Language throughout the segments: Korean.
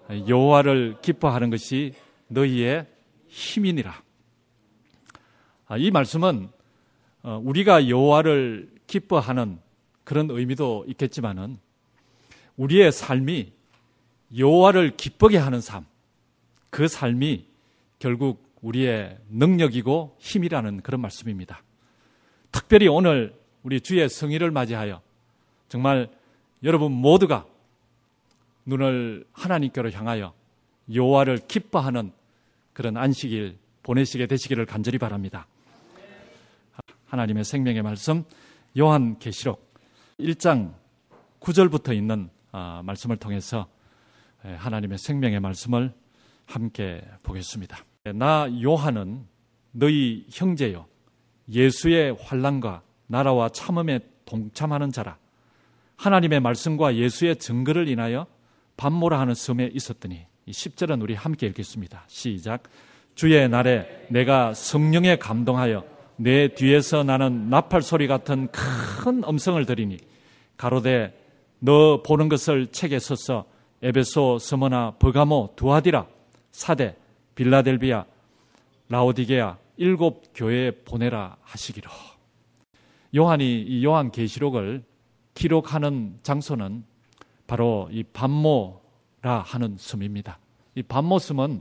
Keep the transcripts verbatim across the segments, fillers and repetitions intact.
여호와를 기뻐하는 것이 너희의 힘이니라. 이 말씀은 우리가 여호와를 기뻐하는 그런 의미도 있겠지만은 우리의 삶이 여호와를 기쁘게 하는 삶, 그 삶이 결국 우리의 능력이고 힘이라는 그런 말씀입니다. 특별히 오늘 우리 주의 성의를 맞이하여 정말 여러분 모두가 눈을 하나님께로 향하여 여호와를 기뻐하는 그런 안식일 보내시게 되시기를 간절히 바랍니다. 하나님의 생명의 말씀 요한계시록 일 장 구 절부터 있는 말씀을 통해서 하나님의 생명의 말씀을 함께 보겠습니다. 나 요한은 너희 형제요 예수의 환난과 나라와 참음에 동참하는 자라. 하나님의 말씀과 예수의 증거를 인하여 반모라 하는 섬에 있었더니, 이 십 절은 우리 함께 읽겠습니다. 시작. 주의 날에 내가 성령에 감동하여 내 뒤에서 나는 나팔 소리 같은 큰 음성을 들으니 가로되 너 보는 것을 책에 써서 에베소, 스무나, 버가모, 두아디라, 사대, 빌라델비아, 라오디게아 일곱 교회에 보내라 하시기로. 요한이 이 요한계시록을 기록하는 장소는 바로 이 반모라 하는 섬입니다. 이 반모섬은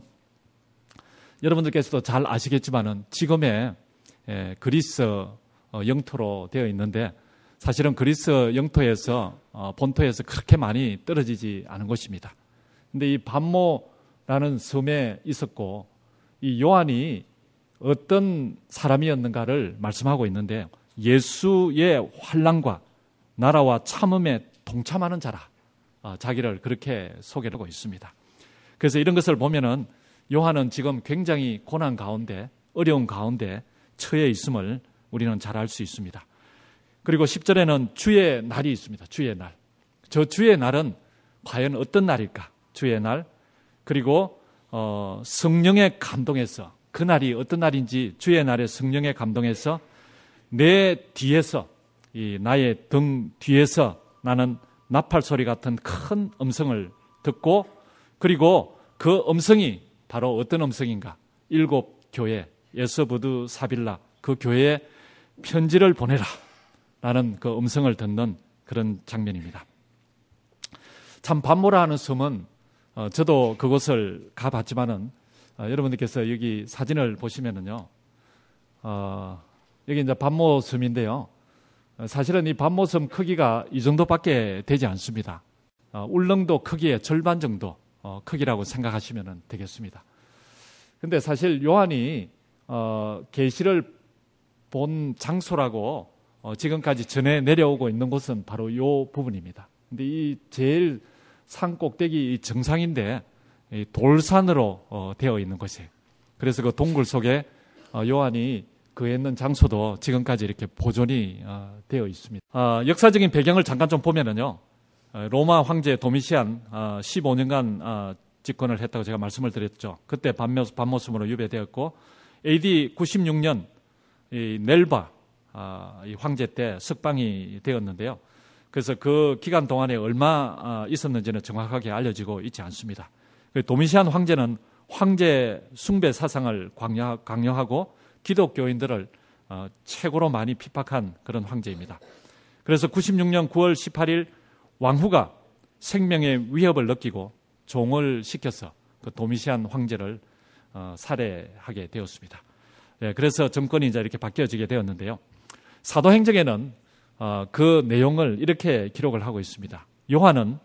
여러분들께서도 잘 아시겠지만은 지금의 그리스 영토로 되어 있는데 사실은 그리스 영토에서 본토에서 그렇게 많이 떨어지지 않은 곳입니다. 근데 이 반모라는 섬에 있었고 이 요한이 어떤 사람이었는가를 말씀하고 있는데 예수의 환난과 나라와 참음에 동참하는 자라, 자기를 그렇게 소개하고 있습니다. 그래서 이런 것을 보면은 요한은 지금 굉장히 고난 가운데, 어려운 가운데 처해 있음을 우리는 잘 알 수 있습니다. 그리고 십 절에는 주의 날이 있습니다. 주의 날. 저 주의 날은 과연 어떤 날일까? 주의 날. 그리고 어, 성령의 감동에서, 그 날이 어떤 날인지 주의 날에 성령의 감동에서 내 뒤에서, 이 나의 등 뒤에서 나는 나팔 소리 같은 큰 음성을 듣고, 그리고 그 음성이 바로 어떤 음성인가? 일곱 교회, 예서부두 사빌라, 그 교회에 편지를 보내라 라는 그 음성을 듣는 그런 장면입니다. 참 반모라 하는 섬은 어, 저도 그곳을 가봤지만은 어, 여러분들께서 여기 사진을 보시면은요, 어, 여기 이제 반모 섬인데요. 어, 사실은 이 반모 섬 크기가 이 정도밖에 되지 않습니다. 어, 울릉도 크기의 절반 정도 어, 크기라고 생각하시면 되겠습니다. 근데 사실 요한이 어, 계시를 본 장소라고 어, 지금까지 전해 내려오고 있는 곳은 바로 이 부분입니다. 근데 이 제일 산 꼭대기 정상인데 이 돌산으로 어, 되어 있는 곳이에요. 그래서 그 동굴 속에 어, 요한이 거했는 장소도 지금까지 이렇게 보존이 어, 되어 있습니다. 어, 역사적인 배경을 잠깐 좀 보면은요, 어, 로마 황제 도미시안 어, 십오 년간 어, 집권을 했다고 제가 말씀을 드렸죠. 그때 반모섬으로 유배되었고 에이디 구십육 년 이 넬바 아, 이 황제 때 석방이 되었는데요. 그래서 그 기간 동안에 얼마 아, 있었는지는 정확하게 알려지고 있지 않습니다. 도미시안 황제는 황제 숭배 사상을 강요, 강요하고 기독교인들을 어, 최고로 많이 핍박한 그런 황제입니다. 그래서 구십육 년 구월 십팔일 왕후가 생명의 위협을 느끼고 종을 시켜서 그 도미시안 황제를 어, 살해하게 되었습니다. 예, 그래서 정권이 이제 이렇게 바뀌어지게 되었는데요. 사도행전에는 어, 그 내용을 이렇게 기록을 하고 있습니다. 요한은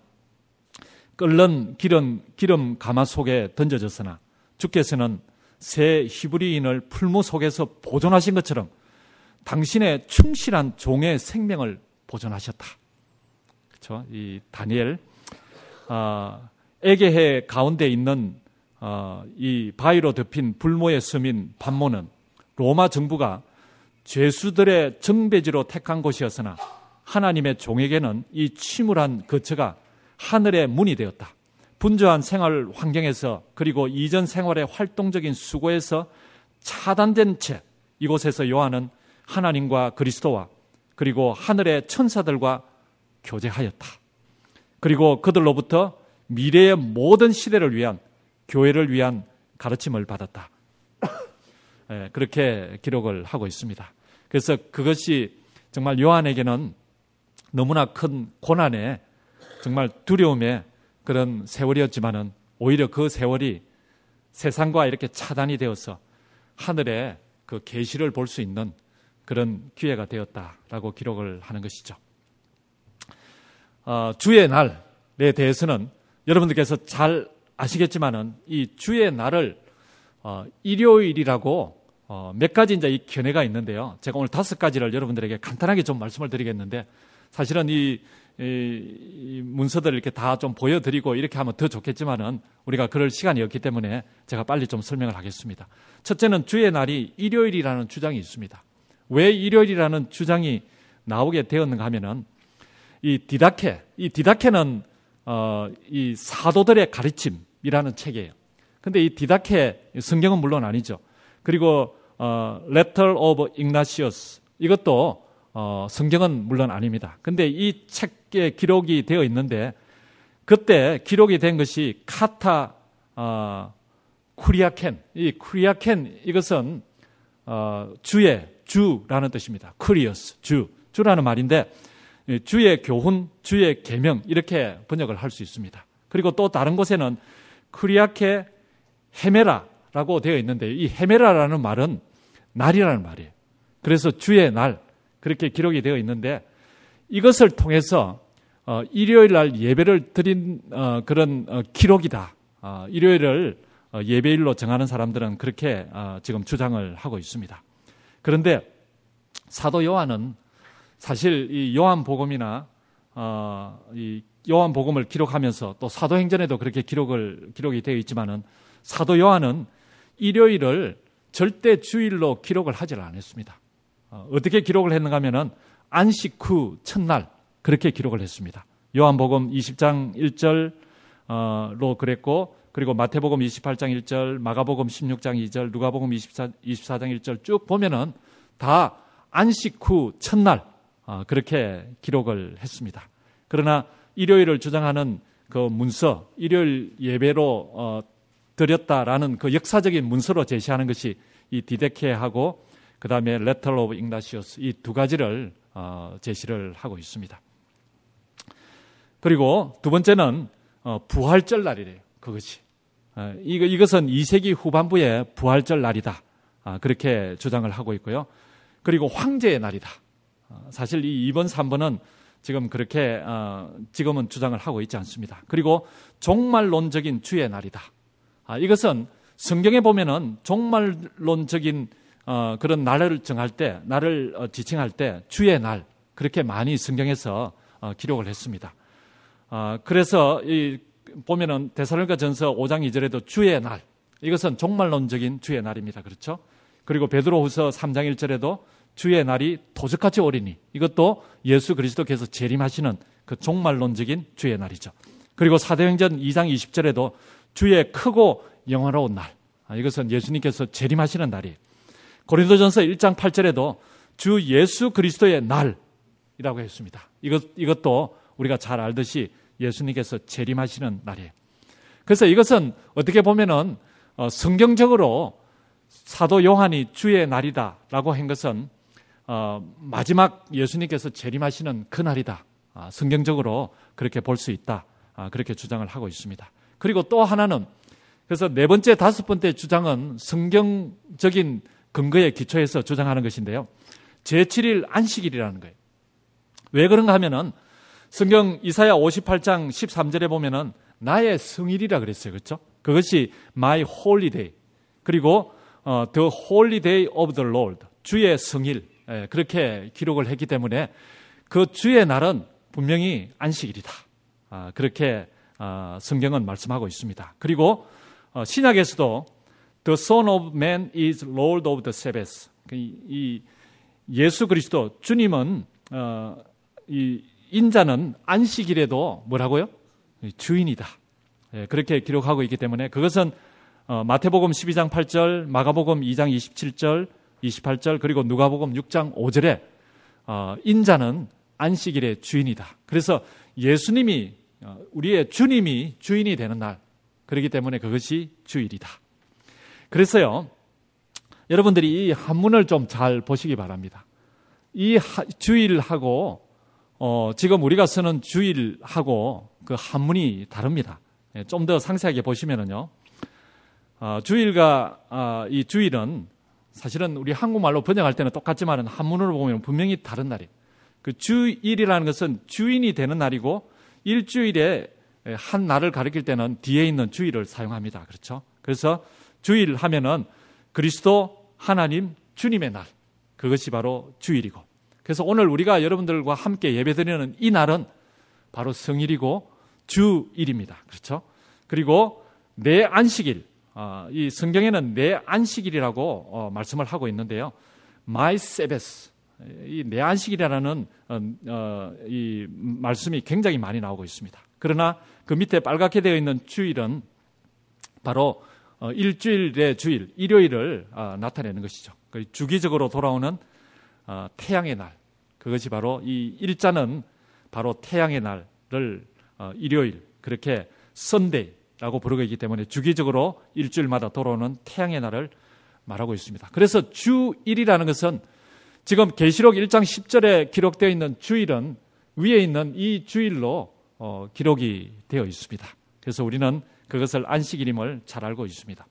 끓는 기름, 기름 가마 속에 던져졌으나 주께서는 새 히브리인을 풀무 속에서 보존하신 것처럼 당신의 충실한 종의 생명을 보존하셨다. 그렇죠? 이 다니엘 어, 에게해 가운데 있는 어, 이 바위로 덮인 불모의 섬인 반모는 로마 정부가 죄수들의 정배지로 택한 곳이었으나 하나님의 종에게는 이 침울한 거처가 하늘의 문이 되었다. 분주한 생활 환경에서 그리고 이전 생활의 활동적인 수고에서 차단된 채 이곳에서 요한은 하나님과 그리스도와 그리고 하늘의 천사들과 교제하였다. 그리고 그들로부터 미래의 모든 시대를 위한, 교회를 위한 가르침을 받았다. 예, 그렇게 기록을 하고 있습니다. 그래서 그것이 정말 요한에게는 너무나 큰 고난에, 정말 두려움의 그런 세월이었지만은 오히려 그 세월이 세상과 이렇게 차단이 되어서 하늘에 그 계시를 볼 수 있는 그런 기회가 되었다라고 기록을 하는 것이죠. 어, 주의 날에 대해서는 여러분들께서 잘 아시겠지만은 이 주의 날을 어, 일요일이라고 어, 몇 가지 이제 이 견해가 있는데요. 제가 오늘 다섯 가지를 여러분들에게 간단하게 좀 말씀을 드리겠는데, 사실은 이, 이, 이 문서들을 이렇게 다 좀 보여드리고 이렇게 하면 더 좋겠지만은 우리가 그럴 시간이 없기 때문에 제가 빨리 좀 설명을 하겠습니다. 첫째는 주의 날이 일요일이라는 주장이 있습니다. 왜 일요일이라는 주장이 나오게 되었는가 하면은 이 디다케, 이 디다케는 어, 이 사도들의 가르침이라는 책이에요. 근데 이 디다케 성경은 물론 아니죠. 그리고 어, Letter of Ignatius, 이것도 어, 성경은 물론 아닙니다. 근데 이 책에 기록이 되어 있는데, 그때 기록이 된 것이 카타 어, 쿠리아켄, 이 쿠리아켄, 이것은 어, 주의, 주라는 뜻입니다. 쿠리어스, 주, 주라는 말인데, 주의 교훈, 주의 계명, 이렇게 번역을 할 수 있습니다. 그리고 또 다른 곳에는 쿠리아케 헤메라라고 되어 있는데, 이 헤메라라는 말은 날이라는 말이에요. 그래서 주의 날, 그렇게 기록이 되어 있는데, 이것을 통해서 어, 일요일 날 예배를 드린 어, 그런 어, 기록이다. 어, 일요일을 어, 예배일로 정하는 사람들은 그렇게 어, 지금 주장을 하고 있습니다. 그런데 사도 요한은 사실 이 요한복음이나 어, 이 요한복음을 기록하면서 또 사도행전에도 그렇게 기록을 기록이 되어 있지만은, 사도 요한은 일요일을 절대 주일로 기록을 하질 않았습니다. 어, 어떻게 기록을 했는가 하면은 안식 후 첫날, 그렇게 기록을 했습니다. 요한복음 이십 장 일 절로 그랬고, 그리고 마태복음 이십팔 장 일 절, 마가복음 십육 장 이 절, 누가복음 이십사, 이십사 장 일 절 쭉 보면은 다 안식 후 첫날 그렇게 기록을 했습니다. 그러나 일요일을 주장하는 그 문서, 일요일 예배로 드렸다라는 그 역사적인 문서로 제시하는 것이 이 디데케하고 그 다음에 Letter of Ignatius, 이 두 가지를 제시를 하고 있습니다. 그리고 두 번째는 부활절 날이래요. 그것이 이것은 이 세기 후반부의 부활절 날이다, 그렇게 주장을 하고 있고요. 그리고 황제의 날이다. 사실 이 이 번, 삼 번은 지금 그렇게 지금은 주장을 하고 있지 않습니다. 그리고 종말론적인 주의 날이다. 이것은 성경에 보면은 종말론적인 그런 날을 정할 때, 날을 지칭할 때 주의 날, 그렇게 많이 성경에서 기록을 했습니다. 그래서 이 보면은 데살로니가전서 오 장 이 절에도 주의 날, 이것은 종말론적인 주의 날입니다. 그렇죠? 그리고 베드로후서 삼 장 일 절에도 주의 날이 도적같이 오리니, 이것도 예수 그리스도께서 재림하시는 그 종말론적인 주의 날이죠. 그리고 사도행전 이 장 이십 절에도 주의 크고 영화로운 날, 이것은 예수님께서 재림하시는 날이에요. 고린도전서 일 장 팔 절에도 주 예수 그리스도의 날이라고 했습니다. 이것, 이것도 우리가 잘 알듯이 예수님께서 재림하시는 날이에요. 그래서 이것은 어떻게 보면은 성경적으로 사도 요한이 주의 날이다라고 한 것은 마지막 예수님께서 재림하시는 그 날이다. 성경적으로 그렇게 볼 수 있다. 그렇게 주장을 하고 있습니다. 그리고 또 하나는, 그래서 네 번째, 다섯 번째 주장은 성경적인 근거에 기초해서 주장하는 것인데요. 제칠 일 안식일이라는 거예요. 왜 그런가 하면은 성경 이사야 오십팔 장 십삼 절에 보면은 나의 성일이라 그랬어요. 그렇죠? 그것이 my holy day. 그리고 어, the holy day of the Lord. 주의 성일. 예, 그렇게 기록을 했기 때문에 그 주의 날은 분명히 안식일이다. 아, 그렇게 아, 성경은 말씀하고 있습니다. 그리고 어, 신약에서도 the Son of Man is Lord of the Sabbath. 이, 이 예수 그리스도 주님은 어, 이 인자는 안식일에도 뭐라고요? 주인이다. 예, 그렇게 기록하고 있기 때문에 그것은 어, 마태복음 십이 장 팔 절, 마가복음 이 장 이십칠 절, 이십팔 절, 그리고 누가복음 육 장 오 절에 어, 인자는 안식일의 주인이다. 그래서 예수님이 우리의 주님이 주인이 되는 날, 그렇기 때문에 그것이 주일이다. 그래서요, 여러분들이 이 한문을 좀 잘 보시기 바랍니다. 이 하, 주일하고 어, 지금 우리가 쓰는 주일하고 그 한문이 다릅니다. 예, 좀 더 상세하게 보시면은요, 어, 주일과 어, 이 주일은 사실은 우리 한국말로 번역할 때는 똑같지만 한문으로 보면 분명히 다른 날이에요. 그 주일이라는 것은 주인이 되는 날이고, 일주일에 한 날을 가리킬 때는 뒤에 있는 주일을 사용합니다. 그렇죠? 그래서 주일 하면은 그리스도 하나님 주님의 날, 그것이 바로 주일이고, 그래서 오늘 우리가 여러분들과 함께 예배드리는 이 날은 바로 성일이고 주일입니다. 그렇죠? 그리고 내 안식일, 어, 이 성경에는 내 안식일이라고 어, 말씀을 하고 있는데요, My Sabbath, 이 내 안식일이라는 어, 어, 이 말씀이 굉장히 많이 나오고 있습니다. 그러나 그 밑에 빨갛게 되어 있는 주일은 바로 어, 일주일의 주일, 일요일을 어, 나타내는 것이죠. 주기적으로 돌아오는 어, 태양의 날, 그것이 바로 이 일자는 바로 태양의 날을 어, 일요일, 그렇게 선데이라고 부르고 있기 때문에 주기적으로 일주일마다 돌아오는 태양의 날을 말하고 있습니다. 그래서 주일이라는 것은 지금 계시록 일 장 십 절에 기록되어 있는 주일은 위에 있는 이 주일로 어, 기록이 되어 있습니다. 그래서 우리는 그것을 안식일임을 잘 알고 있습니다.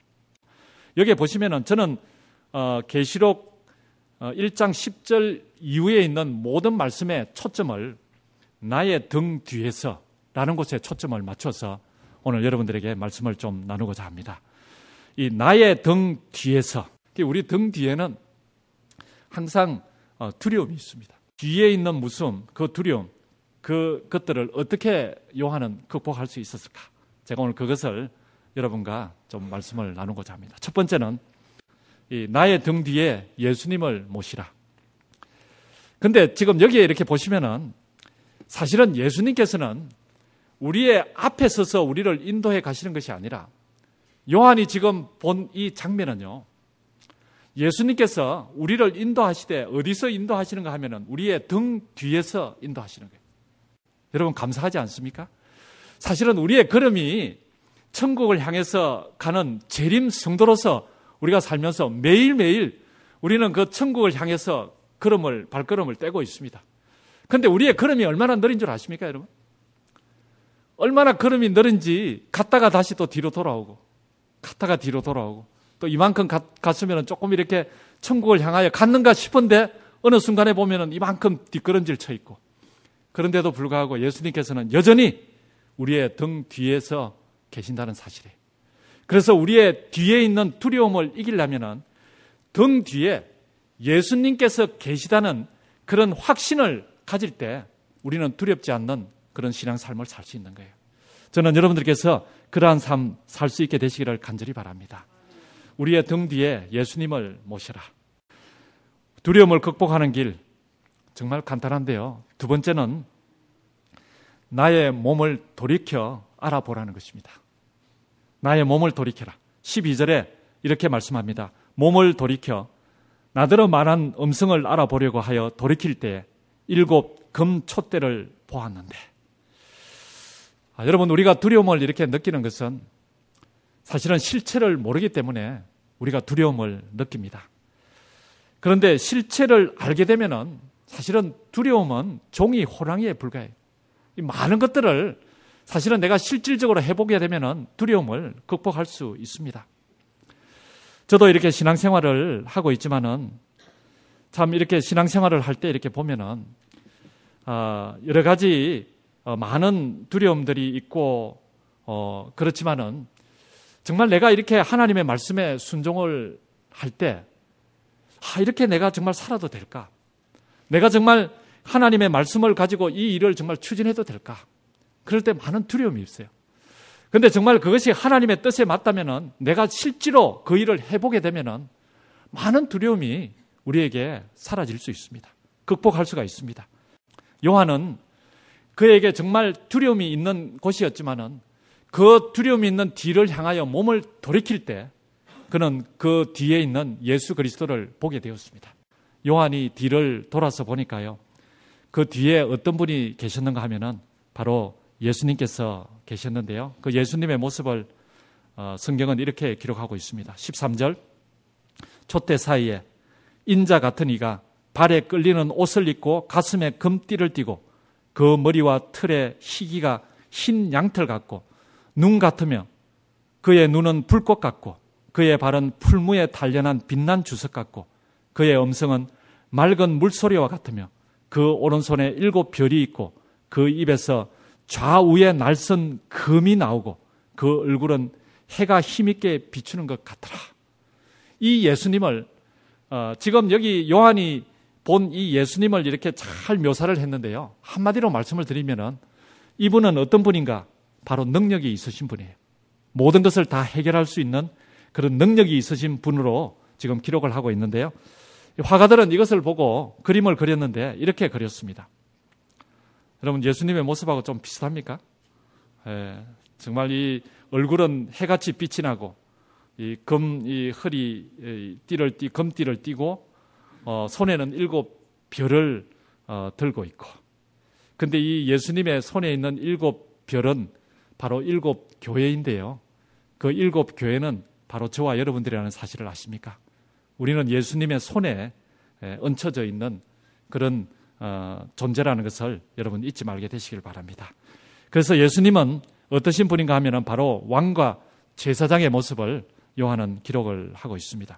여기에 보시면은 저는 어, 계시록 어, 일 장 십 절 이후에 있는 모든 말씀의 초점을 나의 등 뒤에서 라는 곳에 초점을 맞춰서 오늘 여러분들에게 말씀을 좀 나누고자 합니다. 이 나의 등 뒤에서, 우리 등 뒤에는 항상 어, 두려움이 있습니다. 뒤에 있는 무서움, 그 두려움, 그 것들을 어떻게 요한은 극복할 수 있었을까? 제가 오늘 그것을 여러분과 좀 말씀을 나누고자 합니다. 첫 번째는 이 나의 등 뒤에 예수님을 모시라. 근데 지금 여기에 이렇게 보시면은 사실은 예수님께서는 우리의 앞에 서서 우리를 인도해 가시는 것이 아니라, 요한이 지금 본 이 장면은요, 예수님께서 우리를 인도하시되 어디서 인도하시는가 하면은 우리의 등 뒤에서 인도하시는 거예요. 여러분 감사하지 않습니까? 사실은 우리의 걸음이 천국을 향해서 가는 재림 성도로서 우리가 살면서 매일매일 우리는 그 천국을 향해서 걸음을, 발걸음을 떼고 있습니다. 그런데 우리의 걸음이 얼마나 느린 줄 아십니까, 여러분? 얼마나 걸음이 느린지 갔다가 다시 또 뒤로 돌아오고, 갔다가 뒤로 돌아오고, 또 이만큼 갔, 갔으면 조금 이렇게 천국을 향하여 갔는가 싶은데 어느 순간에 보면 이만큼 뒷걸음질 쳐 있고, 그런데도 불구하고 예수님께서는 여전히 우리의 등 뒤에서 계신다는 사실이에요. 그래서 우리의 뒤에 있는 두려움을 이기려면 등 뒤에 예수님께서 계시다는 그런 확신을 가질 때 우리는 두렵지 않는 그런 신앙 삶을 살 수 있는 거예요. 저는 여러분들께서 그러한 삶 살 수 있게 되시기를 간절히 바랍니다. 우리의 등 뒤에 예수님을 모셔라. 두려움을 극복하는 길 정말 간단한데요, 두 번째는 나의 몸을 돌이켜 알아보라는 것입니다. 나의 몸을 돌이켜라. 십이 절에 이렇게 말씀합니다. 몸을 돌이켜 나더러 말한 음성을 알아보려고 하여 돌이킬 때 일곱 금 촛대를 보았는데, 아, 여러분 우리가 두려움을 이렇게 느끼는 것은 사실은 실체를 모르기 때문에 우리가 두려움을 느낍니다. 그런데 실체를 알게 되면은 사실은 두려움은 종이 호랑이에 불과해요. 이 많은 것들을 사실은 내가 실질적으로 해보게 되면은 두려움을 극복할 수 있습니다. 저도 이렇게 신앙생활을 하고 있지만은 참 이렇게 신앙생활을 할 때 이렇게 보면은 어, 여러 가지 어, 많은 두려움들이 있고 어, 그렇지만은 정말 내가 이렇게 하나님의 말씀에 순종을 할 때 아, 이렇게 내가 정말 살아도 될까? 내가 정말 하나님의 말씀을 가지고 이 일을 정말 추진해도 될까? 그럴 때 많은 두려움이 있어요. 그런데 정말 그것이 하나님의 뜻에 맞다면은 내가 실제로 그 일을 해보게 되면은 많은 두려움이 우리에게 사라질 수 있습니다. 극복할 수가 있습니다. 요한은 그에게 정말 두려움이 있는 곳이었지만은 그 두려움이 있는 뒤를 향하여 몸을 돌이킬 때 그는 그 뒤에 있는 예수 그리스도를 보게 되었습니다. 요한이 뒤를 돌아서 보니까요, 그 뒤에 어떤 분이 계셨는가 하면은 바로 예수님께서 계셨는데요. 그 예수님의 모습을 성경은 이렇게 기록하고 있습니다. 십삼 절, 촛대 사이에 인자 같은 이가 발에 끌리는 옷을 입고 가슴에 금띠를 띠고 그 머리와 털에 희기가 흰 양털 같고 눈 같으며 그의 눈은 불꽃 같고 그의 발은 풀무에 단련한 빛난 주석 같고 그의 음성은 맑은 물소리와 같으며 그 오른손에 일곱 별이 있고 그 입에서 좌우에 날선 금이 나오고 그 얼굴은 해가 힘있게 비추는 것 같더라. 이 예수님을 어, 지금 여기 요한이 본 이 예수님을 이렇게 잘 묘사를 했는데요. 한마디로 말씀을 드리면은 이분은 어떤 분인가? 바로 능력이 있으신 분이에요. 모든 것을 다 해결할 수 있는 그런 능력이 있으신 분으로 지금 기록을 하고 있는데요. 화가들은 이것을 보고 그림을 그렸는데 이렇게 그렸습니다. 여러분, 예수님의 모습하고 좀 비슷합니까? 예, 정말 이 얼굴은 해같이 빛이 나고 이 금, 이 허리 띠를 띠, 금띠를 띠고 어, 손에는 일곱 별을 어, 들고 있고, 근데 이 예수님의 손에 있는 일곱 별은 바로 일곱 교회인데요. 그 일곱 교회는 바로 저와 여러분들이라는 사실을 아십니까? 우리는 예수님의 손에 얹혀져 있는 그런 어, 존재라는 것을 여러분 잊지 말게 되시길 바랍니다. 그래서 예수님은 어떠신 분인가 하면 바로 왕과 제사장의 모습을 요한은 기록을 하고 있습니다.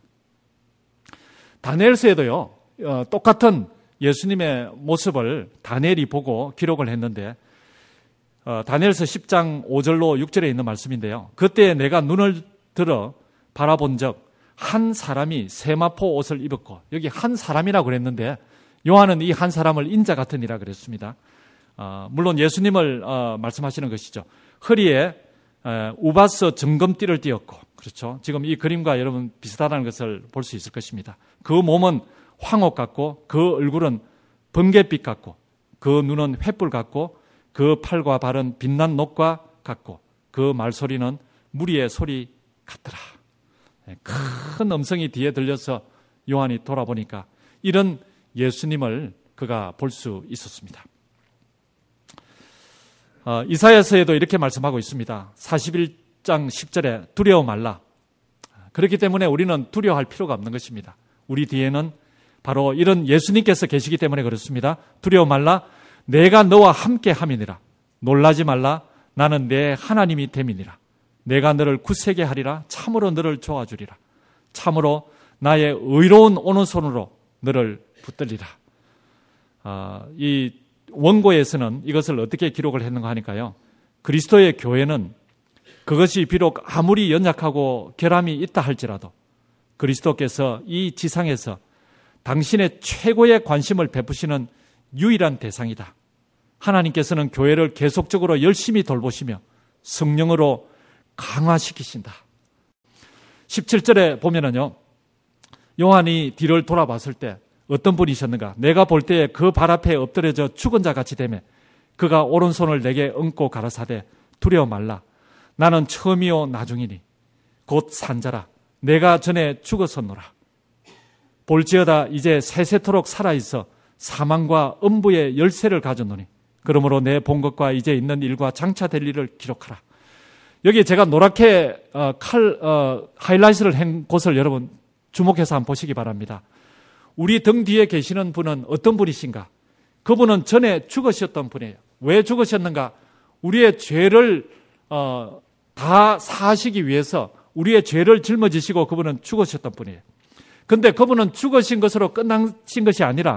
다니엘서에도요, 어, 똑같은 예수님의 모습을 다니엘이 보고 기록을 했는데 어, 다니엘서 십 장 오 절로 육 절에 있는 말씀인데요. 그때 내가 눈을 들어 바라본 적 한 사람이 세마포 옷을 입었고, 여기 한 사람이라고 그랬는데 요한은 이 한 사람을 인자 같은 이라 그랬습니다. 어, 물론 예수님을 어, 말씀하시는 것이죠. 허리에 에, 우바스 정금띠를 띠었고, 그렇죠. 지금 이 그림과 여러분 비슷하다는 것을 볼 수 있을 것입니다. 그 몸은 황옥 같고 그 얼굴은 번갯빛 같고 그 눈은 횃불 같고 그 팔과 발은 빛난 녹과 같고 그 말소리는 무리의 소리 같더라. 큰 음성이 뒤에 들려서 요한이 돌아보니까 이런 예수님을 그가 볼 수 있었습니다. 어, 이사야서에도 이렇게 말씀하고 있습니다. 사십일 장 십 절에 두려워 말라. 그렇기 때문에 우리는 두려워할 필요가 없는 것입니다. 우리 뒤에는 바로 이런 예수님께서 계시기 때문에 그렇습니다. 두려워 말라. 내가 너와 함께 함이니라. 놀라지 말라. 나는 내 하나님이 됨이니라. 내가 너를 굳세게 하리라. 참으로 너를 도와주리라. 참으로 나의 의로운 오른손으로 너를 붙들리라. 아, 이 원고에서는 이것을 어떻게 기록을 했는가 하니까요. 그리스도의 교회는 그것이 비록 아무리 연약하고 결함이 있다 할지라도 그리스도께서 이 지상에서 당신의 최고의 관심을 베푸시는 유일한 대상이다. 하나님께서는 교회를 계속적으로 열심히 돌보시며 성령으로 강화시키신다. 십칠 절에 보면은요, 요한이 뒤를 돌아봤을 때 어떤 분이셨는가? 내가 볼 때에 그 발 앞에 엎드려져 죽은 자 같이 되매 그가 오른손을 내게 얹고 가라사대 두려워 말라. 나는 처음이요 나중이니 곧 산자라. 내가 전에 죽었었노라. 볼지어다 이제 세세토록 살아있어 사망과 음부의 열쇠를 가졌노니 그러므로 내 본 것과 이제 있는 일과 장차 될 일을 기록하라. 여기 제가 노랗게 어, 칼 어, 하이라이트를 한 곳을 여러분 주목해서 한번 보시기 바랍니다. 우리 등 뒤에 계시는 분은 어떤 분이신가? 그분은 전에 죽으셨던 분이에요. 왜 죽으셨는가? 우리의 죄를 어, 다 사하시기 위해서 우리의 죄를 짊어지시고 그분은 죽으셨던 분이에요. 그런데 그분은 죽으신 것으로 끝나신 것이 아니라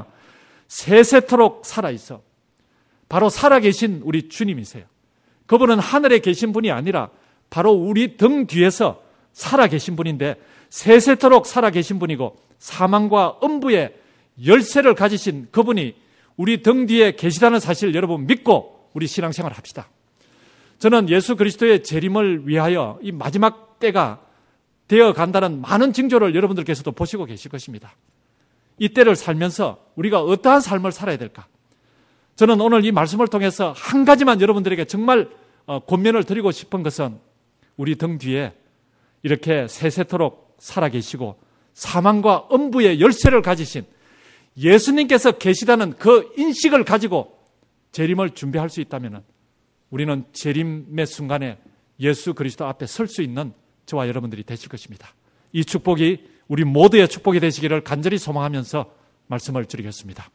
세세토록 살아있어 바로 살아계신 우리 주님이세요. 그분은 하늘에 계신 분이 아니라 바로 우리 등 뒤에서 살아계신 분인데 세세토록 살아계신 분이고 사망과 음부의 열쇠를 가지신 그분이 우리 등 뒤에 계시다는 사실 여러분 믿고 우리 신앙생활을 합시다. 저는 예수 그리스도의 재림을 위하여 이 마지막 때가 되어 간다는 많은 징조를 여러분들께서도 보시고 계실 것입니다. 이 때를 살면서 우리가 어떠한 삶을 살아야 될까? 저는 오늘 이 말씀을 통해서 한 가지만 여러분들에게 정말 권면을 드리고 싶은 것은 우리 등 뒤에 이렇게 세세토록 살아계시고 사망과 음부의 열쇠를 가지신 예수님께서 계시다는 그 인식을 가지고 재림을 준비할 수 있다면 우리는 재림의 순간에 예수 그리스도 앞에 설 수 있는 저와 여러분들이 되실 것입니다. 이 축복이 우리 모두의 축복이 되시기를 간절히 소망하면서 말씀을 드리겠습니다.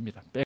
입니다.